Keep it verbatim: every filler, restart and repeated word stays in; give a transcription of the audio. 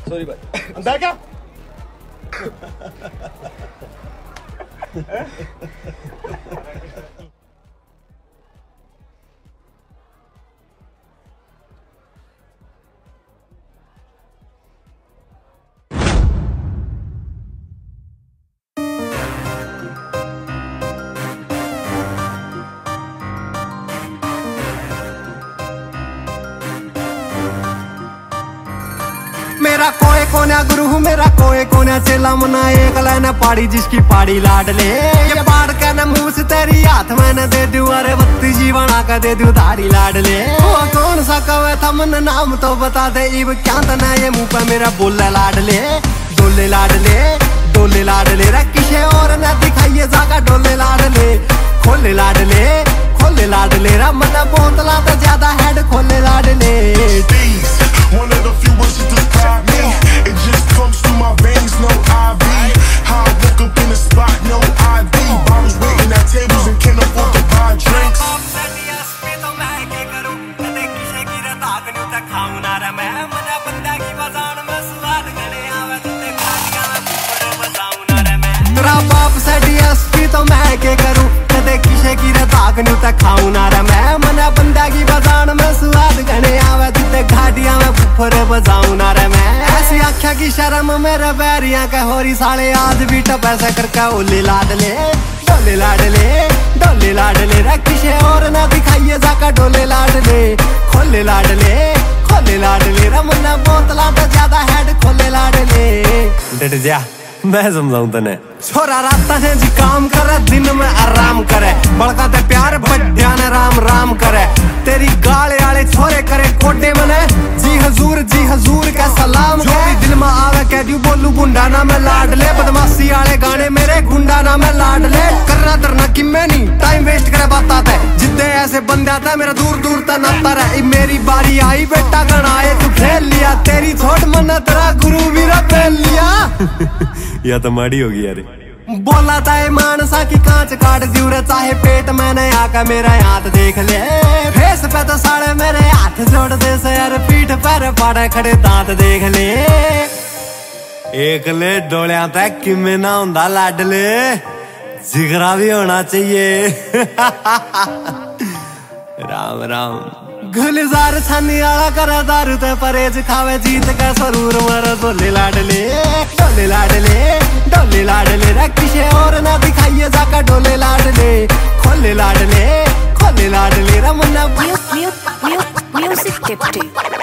Sorry भाई। अंदर क्या मेरा कोई कोना गुरु मेरा कोई कोना चेला मना एक लाइन पाड़ी जिसकी पाड़ी लाड ले ये पाड़ के न मुंह से तेरी हाथ में न दे दूं अरे बत्ती जी बना के दे दूं धारी लाड ले वो कौन सा कवे था मन नाम तो बता दे इब क्या तना ये मुंह पे मेरा बोले लाड ले डोले लाड ले डोले लाड ले रे किसे और न दिखाइए जागा डोले लाड ले खोले लाड ले खोले लाड ले रा मन बोतला तो ज्यादा हेड खोले लाड ले। One of the few ones that describe me. It just comes through my veins, no I V. How I woke up in the spot, no I D. Bottles waiting at tables and can't afford to buy drinks. तेरा बाप से DSP तो मैं के करूं कदे किसे की रताक नु तक खाऊं ना रे मैं मने बंदा की बजान में स्वाद गने आवे ते घाटियां में फुफर बजाऊं ना रे मैं ऐसी आँखों की शर्म मेरे बैरियां के होरी साले आज भी टपैसे करके ओले लाड ले डोले लाड ले डोले लाड ले रे किसे और ना दिखाइए जाका डोले लाड ले खोले लाड ले खोले लाड ले रे मने बोतला तो ज्यादा हेड खोले लाड ले। डट जा मैं समझाऊं तने छोरा रात है जी काम करे दिन में आराम करे बड़का ते प्यार बड्या ने राम राम करे तेरी गाले आले छोरे करे कोटे मने जी हजूर जी हजूर का सलाम जो भी दिल में आवे कह दियो बोलू गुंडा ना मैं लाड ले बदमाशी आले गाने मेरे गुंडा ना मैं लाड ले करना तरना कि मैं नहीं टाइम वेस्ट करे बात है जिद्दे ऐसे बंदा था मेरा दूर दूर तक नाता रहा मेरी बारी आई बेटा गण आए तू खेल लिया तेरी छोट मन्ना तेरा गुरु वीरा फेल लिया या तो माड़ी होगी यार बोला था मानसा की कांच काट दियो चाहे पेट मैंने आका मेरा हाथ देख ले फेस पे तो साड़े मेरे हाथ जोड़ दे से यार पीठ पर पाड़े खड़े दांत देख ले एक ले डोलिया तक किमें ना हुंदा लाडले जिगरा भी होना चाहिए। राम राम गुलजार छानी आला करा दारू ते परहेज खावे जीत का सरूर मर डोले लाडले डोले लाडले डोले लाडले रे किसे और ना दिखाइए जाका डोले लाडले खोले लाडले खोले लाडले रे मुन्ना म्यूजिक टिप्टी।